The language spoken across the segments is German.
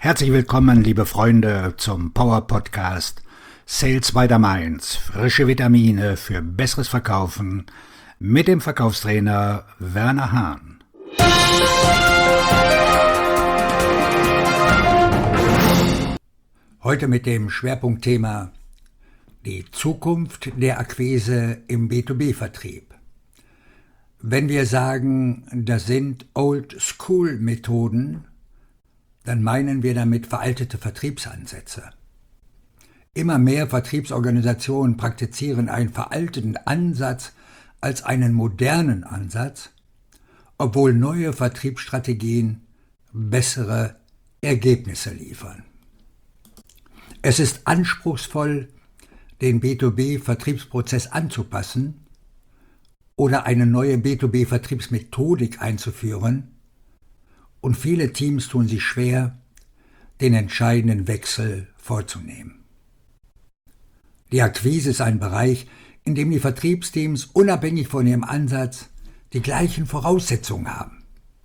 Herzlich willkommen, liebe Freunde, zum Power Podcast Sales by the Mainz. Frische Vitamine für besseres Verkaufen mit dem Verkaufstrainer Werner Hahn. Heute mit dem Schwerpunktthema die Zukunft der Akquise im B2B-Vertrieb. Wenn wir sagen, das sind Old-School-Methoden, dann meinen wir damit veraltete Vertriebsansätze. Immer mehr Vertriebsorganisationen praktizieren einen veralteten Ansatz als einen modernen Ansatz, obwohl neue Vertriebsstrategien bessere Ergebnisse liefern. Es ist anspruchsvoll, den B2B-Vertriebsprozess anzupassen oder eine neue B2B-Vertriebsmethodik einzuführen, und viele Teams tun sich schwer, den entscheidenden Wechsel vorzunehmen. Die Akquise ist ein Bereich, in dem die Vertriebsteams unabhängig von ihrem Ansatz die gleichen Voraussetzungen haben.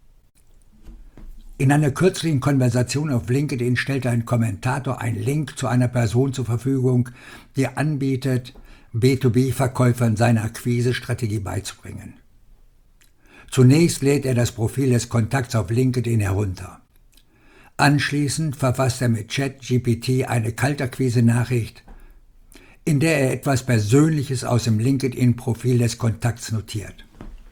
In einer kürzlichen Konversation auf LinkedIn stellte ein Kommentator einen Link zu einer Person zur Verfügung, die anbietet, B2B-Verkäufern seine Akquisestrategie beizubringen. Zunächst lädt er das Profil des Kontakts auf LinkedIn herunter. Anschließend verfasst er mit ChatGPT eine Kaltakquise-Nachricht, in der er etwas Persönliches aus dem LinkedIn-Profil des Kontakts notiert.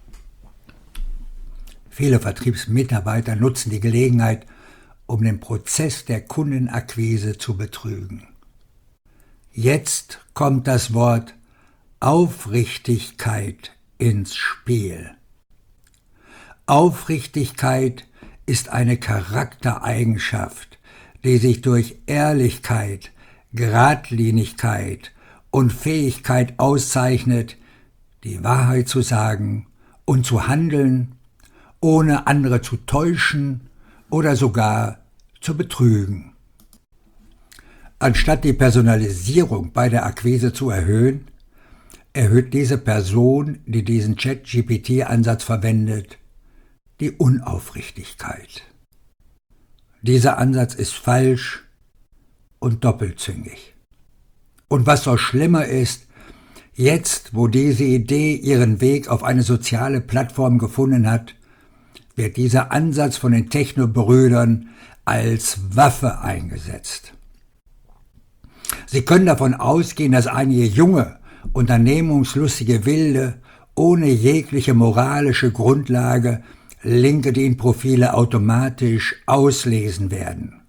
Viele Vertriebsmitarbeiter nutzen die Gelegenheit, um den Prozess der Kundenakquise zu betrügen. Jetzt kommt das Wort Aufrichtigkeit ins Spiel. Aufrichtigkeit ist eine Charaktereigenschaft, die sich durch Ehrlichkeit, Geradlinigkeit und Fähigkeit auszeichnet, die Wahrheit zu sagen und zu handeln, ohne andere zu täuschen oder sogar zu betrügen. Anstatt die Personalisierung bei der Akquise zu erhöhen, erhöht diese Person, die diesen ChatGPT-Ansatz verwendet, die Unaufrichtigkeit. Dieser Ansatz ist falsch und doppelzüngig. Und was noch schlimmer ist, jetzt, wo diese Idee ihren Weg auf eine soziale Plattform gefunden hat, wird dieser Ansatz von den Technobrüdern als Waffe eingesetzt. Sie können davon ausgehen, dass einige junge, unternehmungslustige Wilde ohne jegliche moralische Grundlage LinkedIn-Profile automatisch auslesen werden.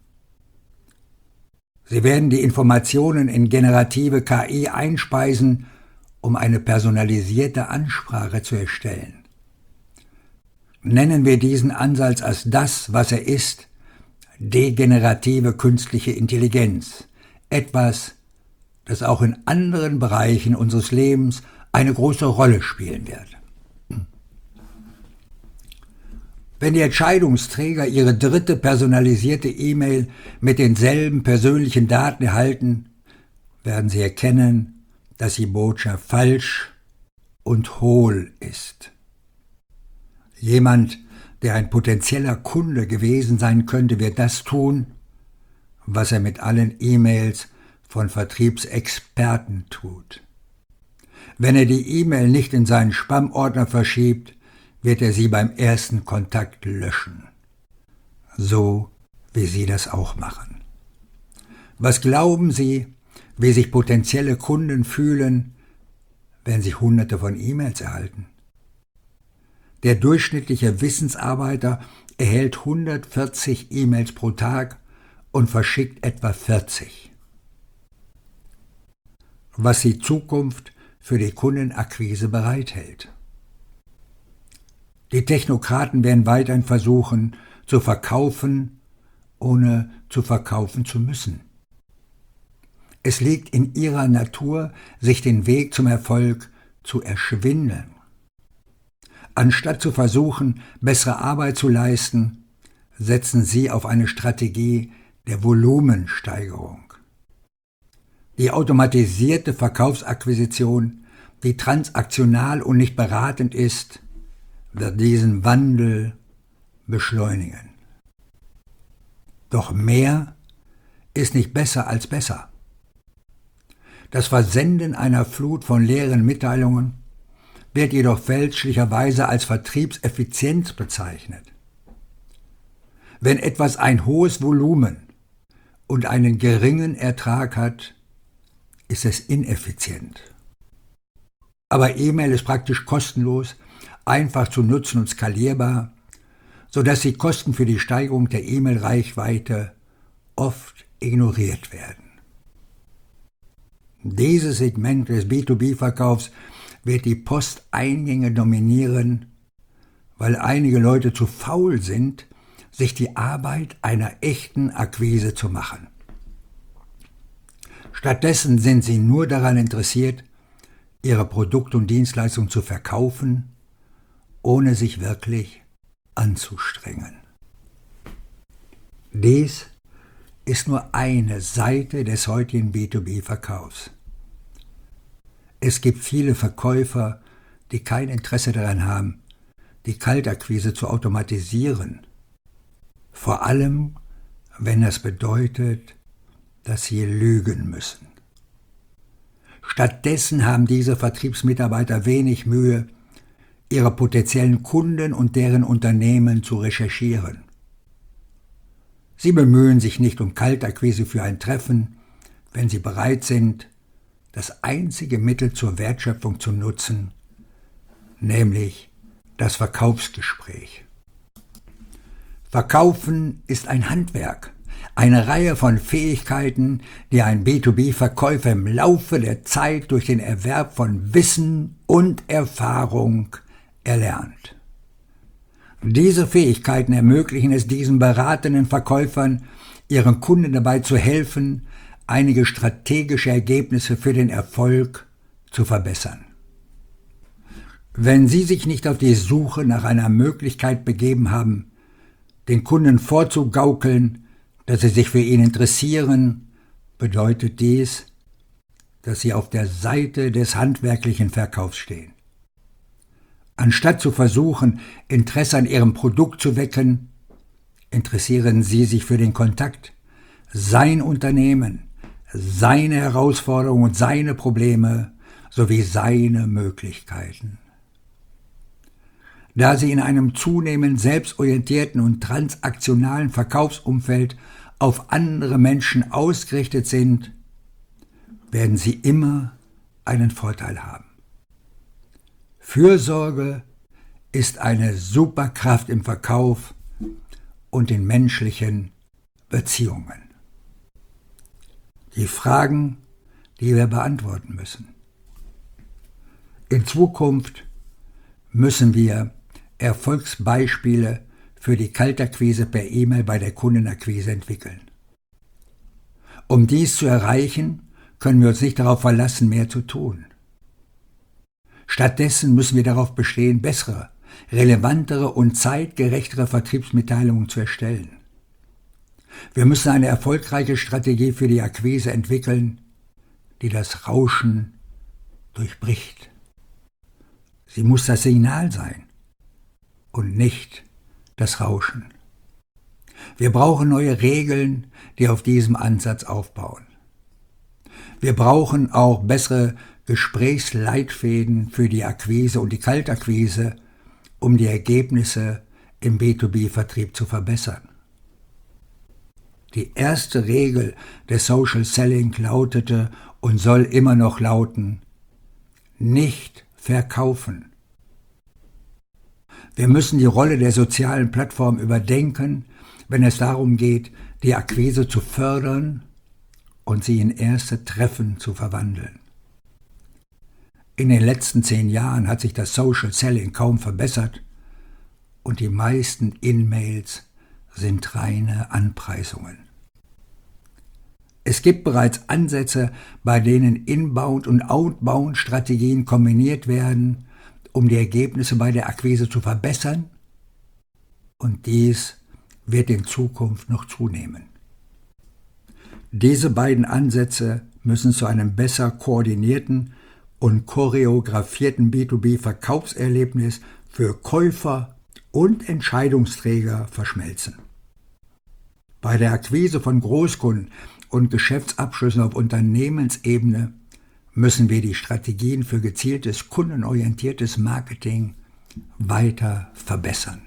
Sie werden die Informationen in generative KI einspeisen, um eine personalisierte Ansprache zu erstellen. Nennen wir diesen Ansatz als das, was er ist, degenerative künstliche Intelligenz, etwas, das auch in anderen Bereichen unseres Lebens eine große Rolle spielen wird. Wenn die Entscheidungsträger ihre dritte personalisierte E-Mail mit denselben persönlichen Daten erhalten, werden sie erkennen, dass die Botschaft falsch und hohl ist. Jemand, der ein potenzieller Kunde gewesen sein könnte, wird das tun, was er mit allen E-Mails von Vertriebsexperten tut. Wenn er die E-Mail nicht in seinen Spam-Ordner verschiebt, wird er sie beim ersten Kontakt löschen. So wie Sie das auch machen. Was glauben Sie, wie sich potenzielle Kunden fühlen, wenn sie Hunderte von E-Mails erhalten? Der durchschnittliche Wissensarbeiter erhält 140 E-Mails pro Tag und verschickt etwa 40. Was die Zukunft für die Kundenakquise bereithält. Die Technokraten werden weiterhin versuchen, zu verkaufen, ohne zu verkaufen zu müssen. Es liegt in ihrer Natur, sich den Weg zum Erfolg zu erschwindeln. Anstatt zu versuchen, bessere Arbeit zu leisten, setzen sie auf eine Strategie der Volumensteigerung. Die automatisierte Verkaufsakquisition, die transaktional und nicht beratend ist, wird diesen Wandel beschleunigen. Doch mehr ist nicht besser als besser. Das Versenden einer Flut von leeren Mitteilungen wird jedoch fälschlicherweise als Vertriebseffizienz bezeichnet. Wenn etwas ein hohes Volumen und einen geringen Ertrag hat, ist es ineffizient. Aber E-Mail ist praktisch kostenlos, einfach zu nutzen und skalierbar, sodass die Kosten für die Steigerung der E-Mail-Reichweite oft ignoriert werden. Dieses Segment des B2B-Verkaufs wird die Posteingänge dominieren, weil einige Leute zu faul sind, sich die Arbeit einer echten Akquise zu machen. Stattdessen sind sie nur daran interessiert, ihre Produkte und Dienstleistungen zu verkaufen, ohne sich wirklich anzustrengen. Dies ist nur eine Seite des heutigen B2B-Verkaufs. Es gibt viele Verkäufer, die kein Interesse daran haben, die Kaltakquise zu automatisieren. Vor allem, wenn das bedeutet, dass sie lügen müssen. Stattdessen haben diese Vertriebsmitarbeiter wenig Mühe, ihre potenziellen Kunden und deren Unternehmen zu recherchieren. Sie bemühen sich nicht um Kaltakquise für ein Treffen, wenn sie bereit sind, das einzige Mittel zur Wertschöpfung zu nutzen, nämlich das Verkaufsgespräch. Verkaufen ist ein Handwerk, eine Reihe von Fähigkeiten, die ein B2B-Verkäufer im Laufe der Zeit durch den Erwerb von Wissen und Erfahrung erlernt. Diese Fähigkeiten ermöglichen es diesen beratenden Verkäufern, ihren Kunden dabei zu helfen, einige strategische Ergebnisse für den Erfolg zu verbessern. Wenn Sie sich nicht auf die Suche nach einer Möglichkeit begeben haben, den Kunden vorzugaukeln, dass sie sich für ihn interessieren, bedeutet dies, dass Sie auf der Seite des handwerklichen Verkaufs stehen. Anstatt zu versuchen, Interesse an Ihrem Produkt zu wecken, interessieren Sie sich für den Kontakt, sein Unternehmen, seine Herausforderungen und seine Probleme sowie seine Möglichkeiten. Da Sie in einem zunehmend selbstorientierten und transaktionalen Verkaufsumfeld auf andere Menschen ausgerichtet sind, werden Sie immer einen Vorteil haben. Fürsorge ist eine Superkraft im Verkauf und in menschlichen Beziehungen. Die Fragen, die wir beantworten müssen. In Zukunft müssen wir Erfolgsbeispiele für die Kaltakquise per E-Mail bei der Kundenakquise entwickeln. Um dies zu erreichen, können wir uns nicht darauf verlassen, mehr zu tun. Stattdessen müssen wir darauf bestehen, bessere, relevantere und zeitgerechtere Vertriebsmitteilungen zu erstellen. Wir müssen eine erfolgreiche Strategie für die Akquise entwickeln, die das Rauschen durchbricht. Sie muss das Signal sein und nicht das Rauschen. Wir brauchen neue Regeln, die auf diesem Ansatz aufbauen. Wir brauchen auch bessere Gesprächsleitfäden für die Akquise und die Kaltakquise, um die Ergebnisse im B2B-Vertrieb zu verbessern. Die erste Regel des Social Selling lautete und soll immer noch lauten: nicht verkaufen. Wir müssen die Rolle der sozialen Plattform überdenken, wenn es darum geht, die Akquise zu fördern und sie in erste Treffen zu verwandeln. In den letzten 10 Jahren hat sich das Social Selling kaum verbessert und die meisten In-Mails sind reine Anpreisungen. Es gibt bereits Ansätze, bei denen Inbound- und Outbound-Strategien kombiniert werden, um die Ergebnisse bei der Akquise zu verbessern, und dies wird in Zukunft noch zunehmen. Diese beiden Ansätze müssen zu einem besser koordinierten und choreografierten B2B-Verkaufserlebnis für Käufer und Entscheidungsträger verschmelzen. Bei der Akquise von Großkunden und Geschäftsabschlüssen auf Unternehmensebene müssen wir die Strategien für gezieltes, kundenorientiertes Marketing weiter verbessern.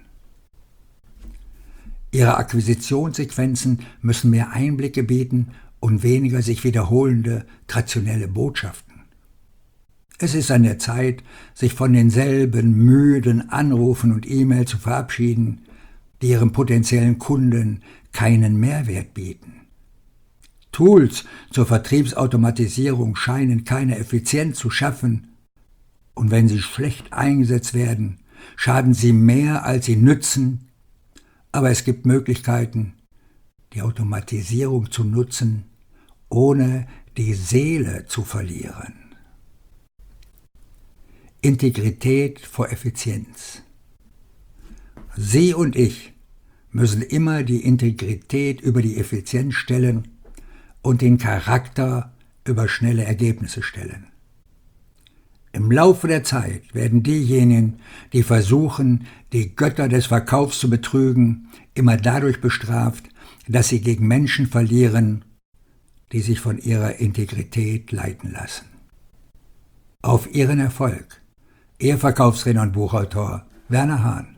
Ihre Akquisitionssequenzen müssen mehr Einblicke bieten und weniger sich wiederholende, traditionelle Botschaften. Es ist an der Zeit, sich von denselben müden Anrufen und E-Mails zu verabschieden, die ihren potenziellen Kunden keinen Mehrwert bieten. Tools zur Vertriebsautomatisierung scheinen keine Effizienz zu schaffen, und wenn sie schlecht eingesetzt werden, schaden sie mehr, als sie nützen, aber es gibt Möglichkeiten, die Automatisierung zu nutzen, ohne die Seele zu verlieren. Integrität vor Effizienz. Sie und ich müssen immer die Integrität über die Effizienz stellen und den Charakter über schnelle Ergebnisse stellen. Im Laufe der Zeit werden diejenigen, die versuchen, die Götter des Verkaufs zu betrügen, immer dadurch bestraft, dass sie gegen Menschen verlieren, die sich von ihrer Integrität leiten lassen. Auf Ihren Erfolg. Ihr Verkaufstrainer und Buchautor Werner Hahn.